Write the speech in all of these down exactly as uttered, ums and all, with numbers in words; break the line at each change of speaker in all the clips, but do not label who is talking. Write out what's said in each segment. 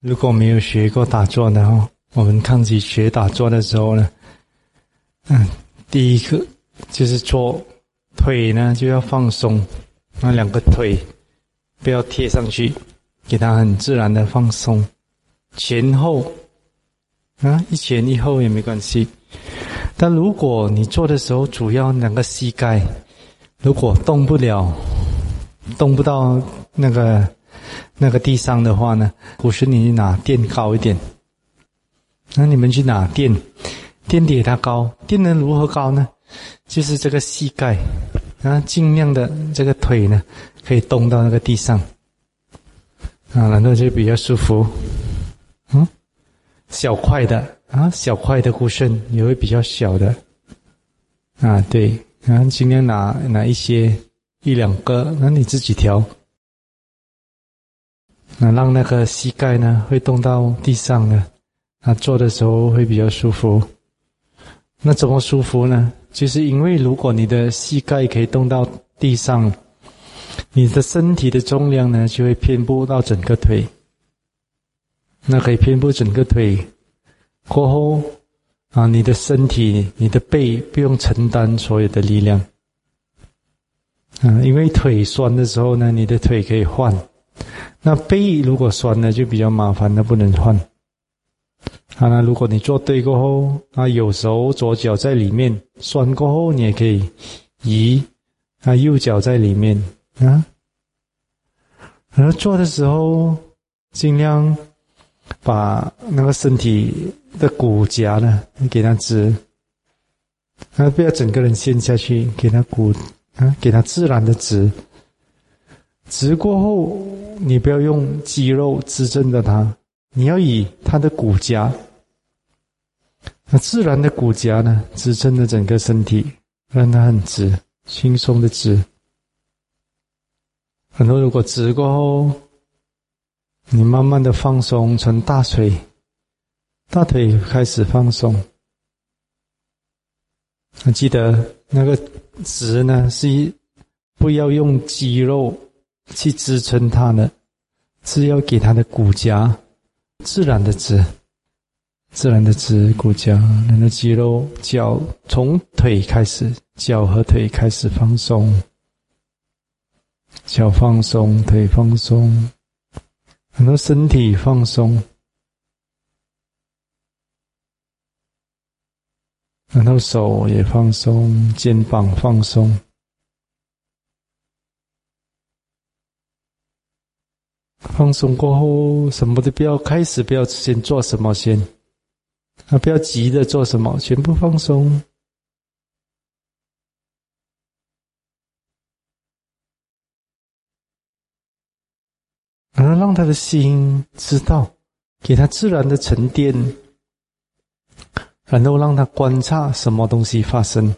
如果没有学过打坐的话，我们开始学打坐的时候呢，嗯，第一个就是做腿呢就要放松，那两个腿不要贴上去，给它很自然的放松，前后啊一前一后也没关系。但如果你做的时候主要两个膝盖如果动不了，动不到那个那个地上的话呢，古时你拿垫高一点，那你们去拿垫，垫给它高，垫能如何高呢？就是这个膝盖啊，尽量的这个腿呢可以动到那个地上啊，然后就比较舒服。嗯，小块的啊，小块的cushion也会比较小的啊，对啊，尽量拿拿一些一两个，那你自己调。那让那个膝盖呢会动到地上呢，那坐的时候会比较舒服。那怎么舒服呢？就是因为如果你的膝盖可以动到地上，你的身体的重量呢就会遍布到整个腿。那可以遍布整个腿过后啊，你的身体你的背不用承担所有的力量啊，因为腿酸的时候呢，你的腿可以换，那背如果酸了就比较麻烦，那不能换啊。那如果你做对过后啊，有时候左脚在里面，酸过后你也可以移啊，右脚在里面啊。而做的时候尽量把那个身体的骨架呢给它直啊，不要整个人陷下去，给它骨啊，给它自然的直。直过后你不要用肌肉支撑着它，你要以它的骨架，那自然的骨架呢支撑着整个身体，让它很直，轻松的直。很多如果直过后，你慢慢的放松，从大腿大腿开始放松。那记得那个直呢是不要用肌肉去支撑它的，是要给它的骨架自然的直，自然的直骨架，那个肌肉脚从腿开始，脚和腿开始放松，脚放松，腿放松，很多身体放松，然后手也放松，肩膀放松。放松过后，什么都不要，开始不要先做什么先，啊，不要急着做什么，全部放松。然后让他的心知道，给他自然的沉淀，然后让他观察什么东西发生。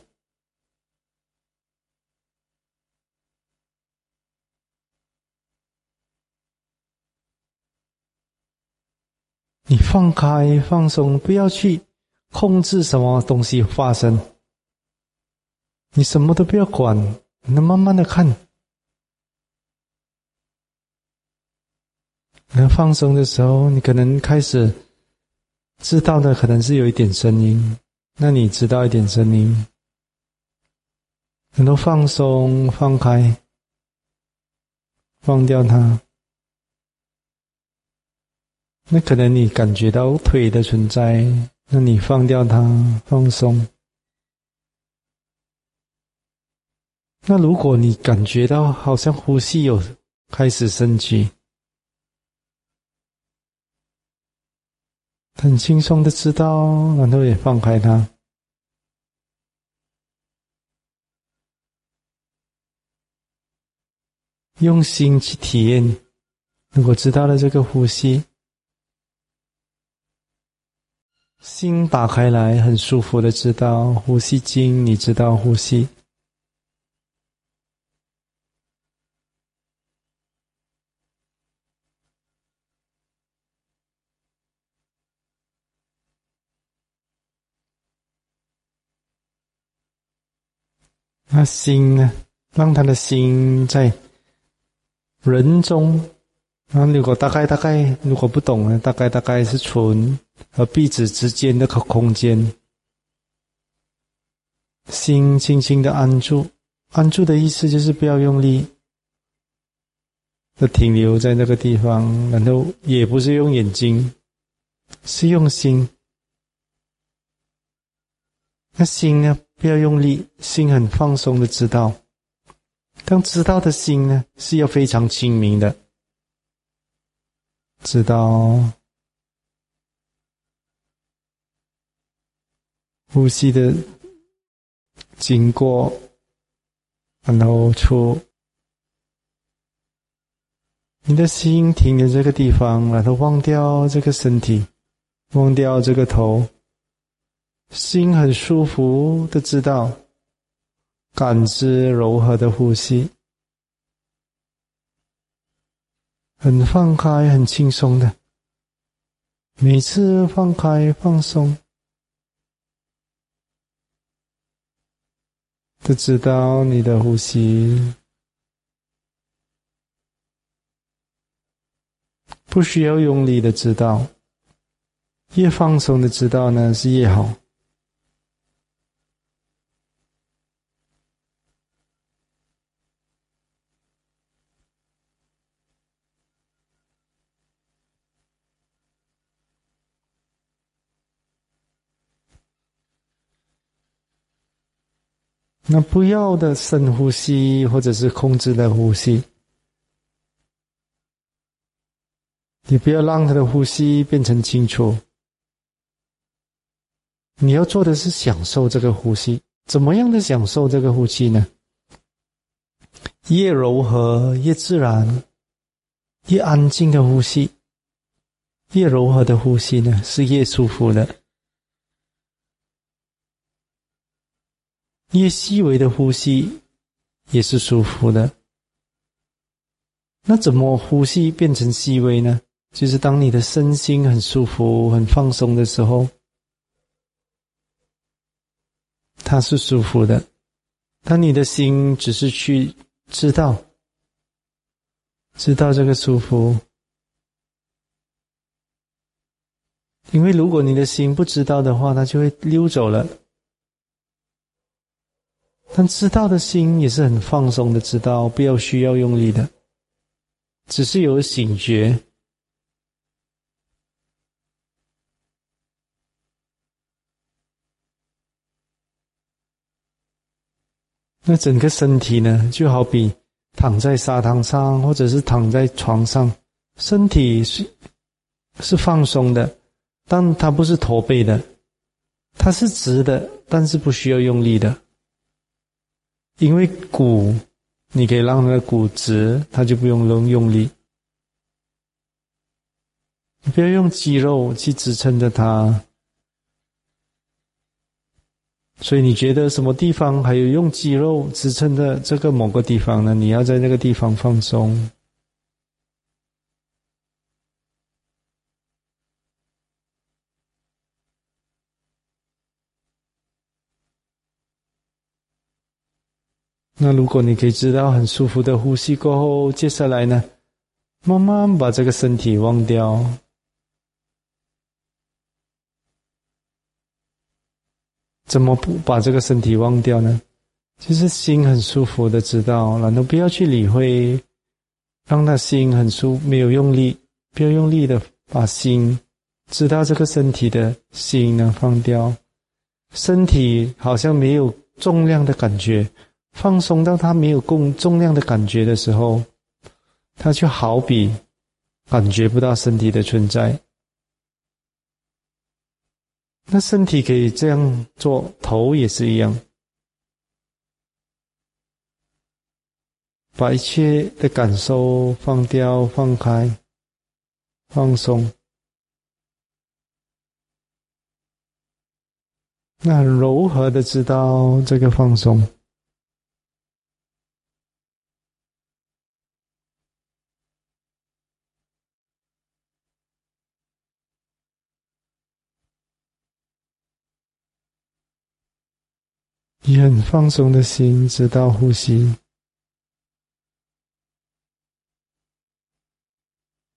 你放开放松，不要去控制什么东西发生，你什么都不要管，你慢慢的看。那放松的时候，你可能开始知道的可能是有一点声音，那你知道一点声音，然后放松放开，放掉它。那可能你感觉到腿的存在，那你放掉它，放松。那如果你感觉到好像呼吸有开始升起，很轻松的知道，然后也放开它。用心去体验，如果知道了这个呼吸，心打开来，很舒服的知道呼吸经，你知道呼吸。那心呢，让他的心在人中那如果大概大概如果不懂呢，大概大概是唇和鼻子之间的空间，心轻轻的安住，安住的意思就是不要用力，就停留在那个地方，然后也不是用眼睛，是用心。那心呢，不要用力，心很放松的知道。当知道的心呢，是要非常清明的，知道呼吸的经过，然后出。你的心停在这个地方，然后忘掉这个身体，忘掉这个头，心很舒服的知道，感知柔和的呼吸，很放开很轻松的，每次放开放松就知道你的呼吸，不需要用力的知道，越放松的知道呢是越好。那不要的深呼吸或者是控制的呼吸，你不要让他的呼吸变成清楚，你要做的是享受这个呼吸。怎么样的享受这个呼吸呢？越柔和越自然越安静的呼吸，越柔和的呼吸呢是越舒服的，越细微的呼吸也是舒服的。那怎么呼吸变成细微呢？就是当你的身心很舒服很放松的时候，它是舒服的。当你的心只是去知道知道这个舒服，因为如果你的心不知道的话，它就会溜走了。但知道的心也是很放松的知道，不要需要用力的，只是有醒觉。那整个身体呢，就好比躺在沙滩上或者是躺在床上，身体是是放松的，但它不是驼背的，它是直的，但是不需要用力的。因为骨你可以让它的骨直，它就不用用力。你不要用肌肉去支撑着它，所以你觉得什么地方还有用肌肉支撑的这个某个地方呢？你要在那个地方放松。那如果你可以知道很舒服的呼吸过后，接下来呢，慢慢把这个身体忘掉。怎么不把这个身体忘掉呢？就是心很舒服的知道，然后不要去理会，让他心很舒服，没有用力，不要用力的把心知道这个身体的心呢放掉。身体好像没有重量的感觉，放松到它没有重重量的感觉的时候，它就好比感觉不到身体的存在。那身体可以这样做，头也是一样，把一切的感受放掉、放开、放松，那很柔和的知道这个放松。以很放松的心知道呼吸，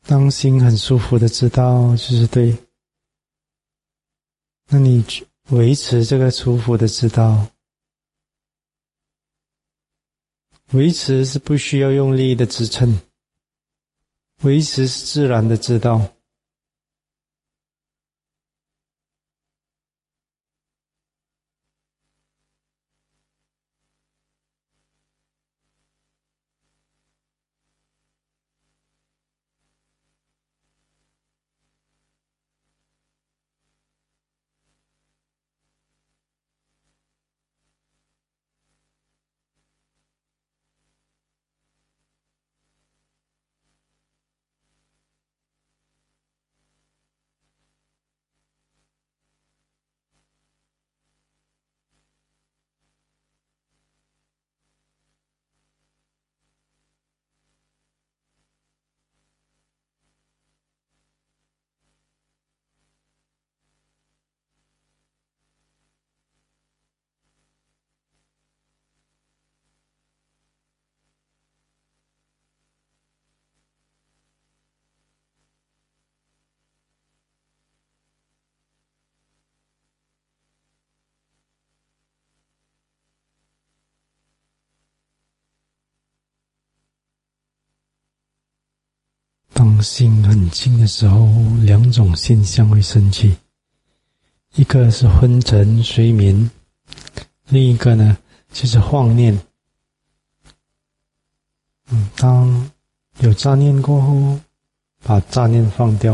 当心很舒服的知道就是对，那你维持这个舒服的知道，维持是不需要用力的支撑，维持是自然的知道。当心很静的时候，两种现象会升起，一个是昏沉睡眠，另一个呢就是妄念。嗯，当有杂念过后，把杂念放掉。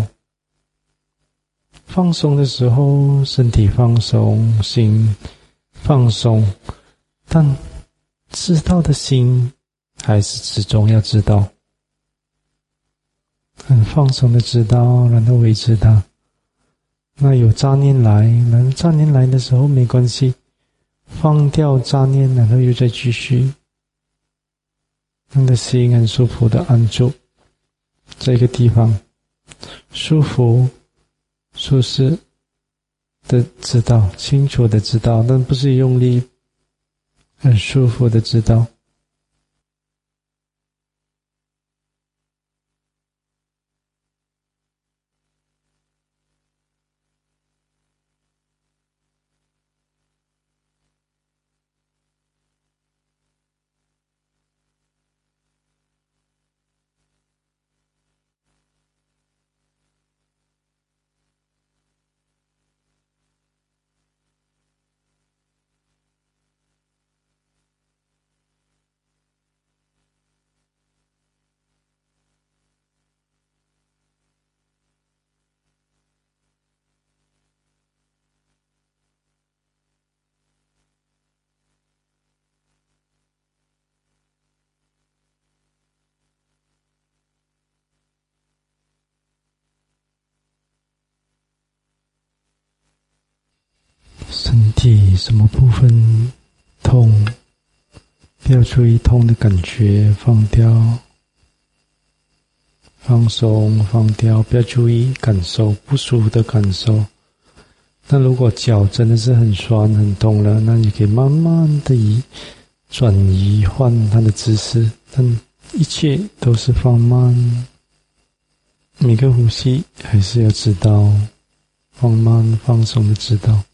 放松的时候，身体放松，心放松，但知道的心还是始终要知道。很放松的知道，然后维持它。那有杂念来，然后杂念来的时候没关系，放掉杂念，然后又再继续，让的心很舒服的安住这个地方，舒服、舒适的知道，清楚的知道，但不是用力，很舒服的知道。身体什么部分痛，不要注意痛的感觉，放掉，放松，放掉，不要注意感受不舒服的感受。那如果脚真的是很酸很痛了，那你可以慢慢的移转移换它的姿势，但一切都是放慢，每个呼吸还是要知道，放慢放松的知道。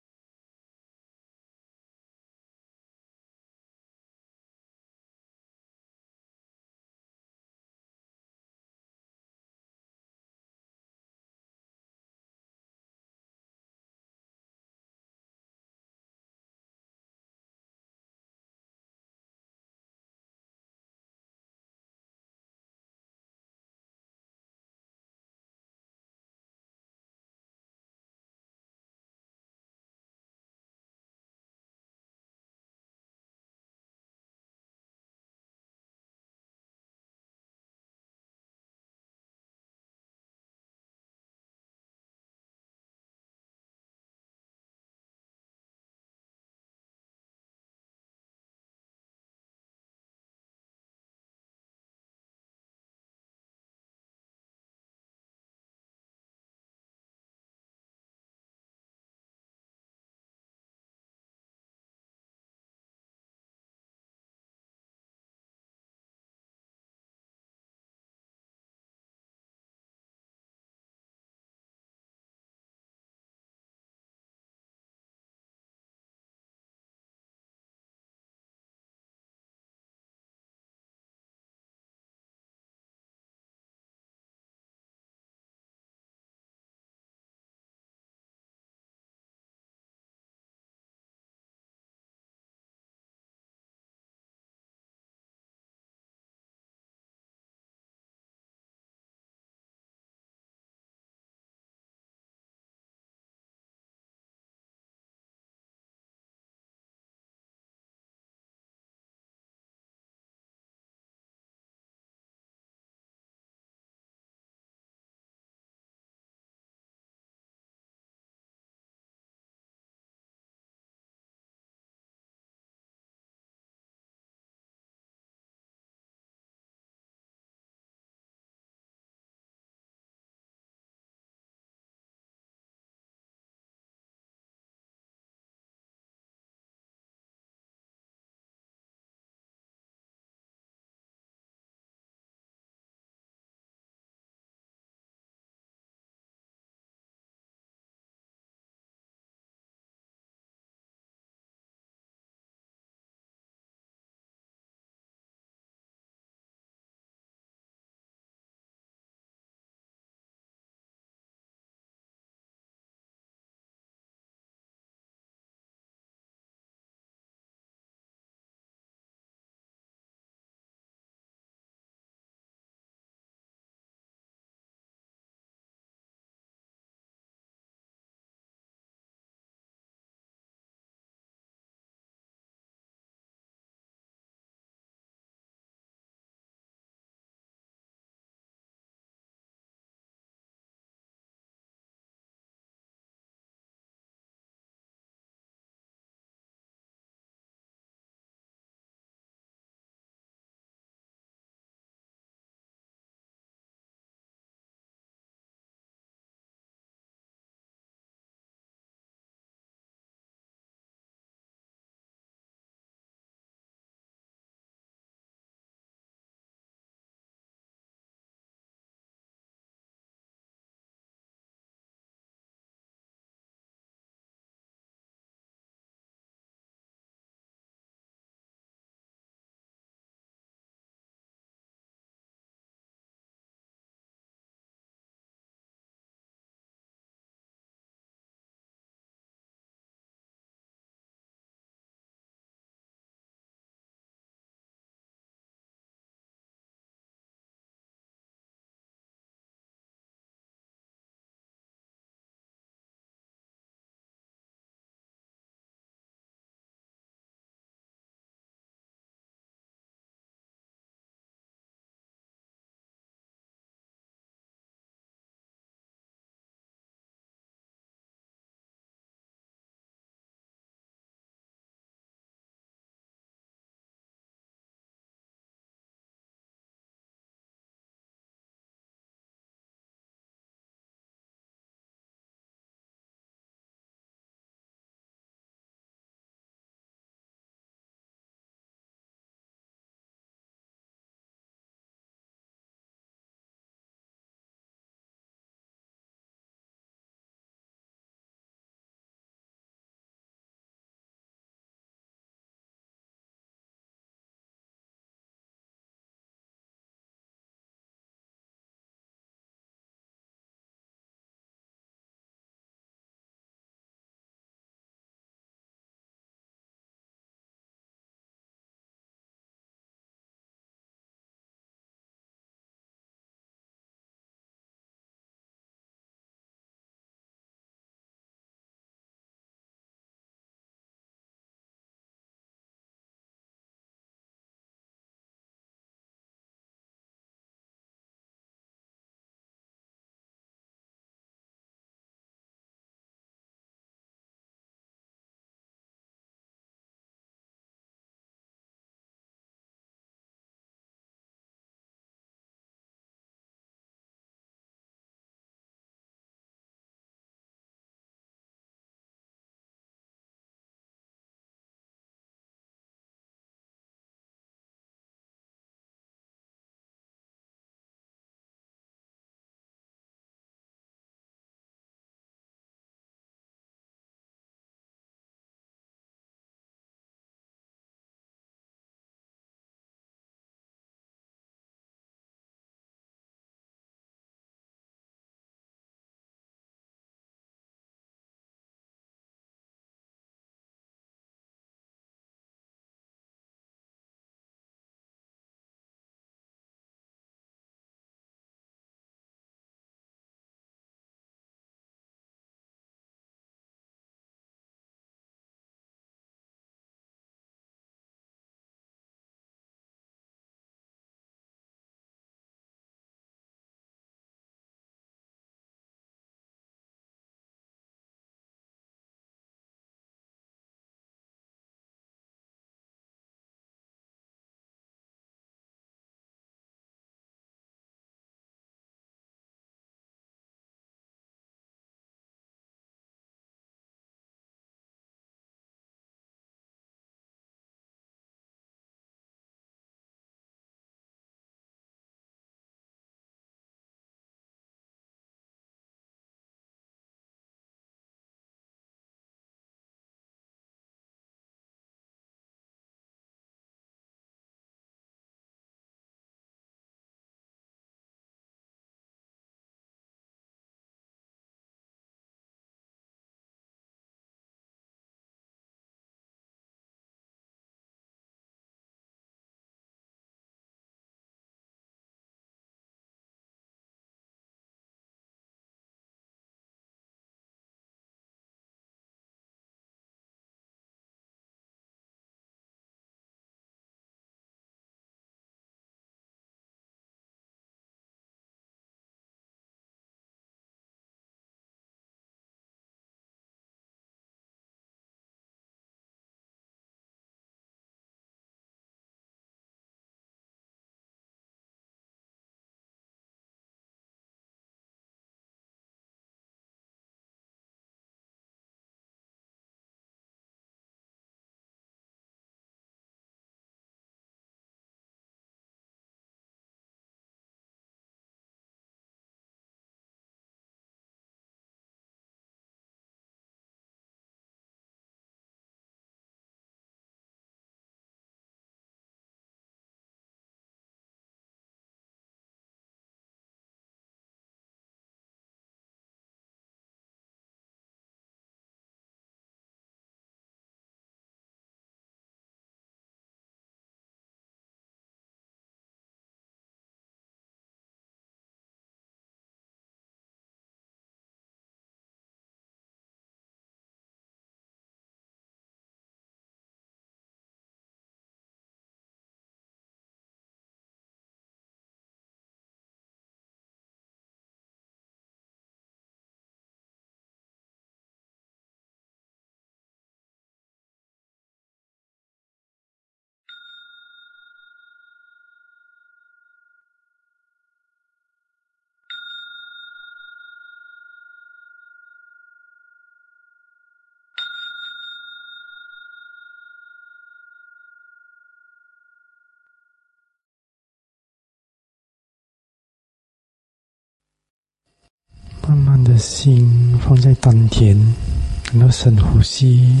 心放在丹田，然后深呼吸，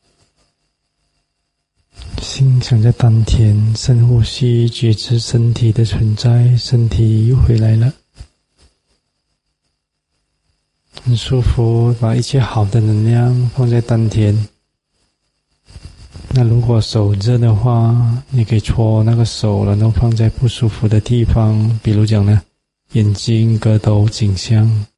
心想在丹田，深呼吸，觉知身体的存在，身体又回来了，很舒服，把一切好的能量放在丹田。那如果手热的话，你可以搓那个手，然后放在不舒服的地方，比如讲呢，眼睛、额头、颈项。